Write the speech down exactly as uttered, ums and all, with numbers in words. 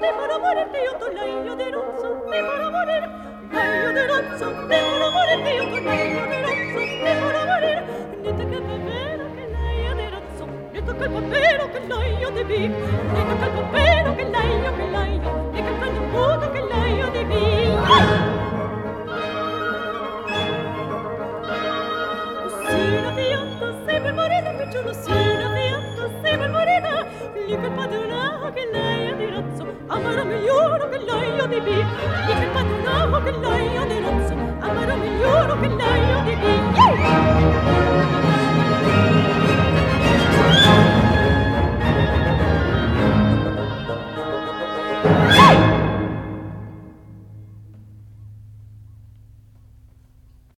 devono morirti io tu lei io di rozzo, devono morire, lei io di rozzo, devono morirti io tu lei io di rozzo, devono morire, niente che è vero che lei io di rozzo, niente che è vero che lei io di bi, niente che è vero che lei io che lei io, e che prendo un muto che lei io di bi. Sina pianta, sempre morena, piccolo sina pianta, sempre morena, lì che padronavo che lei è di rozzo, amaro migliore che lei è di bi, lì che padronavo che lei è di rozzo, amaro migliore che lei è di bi.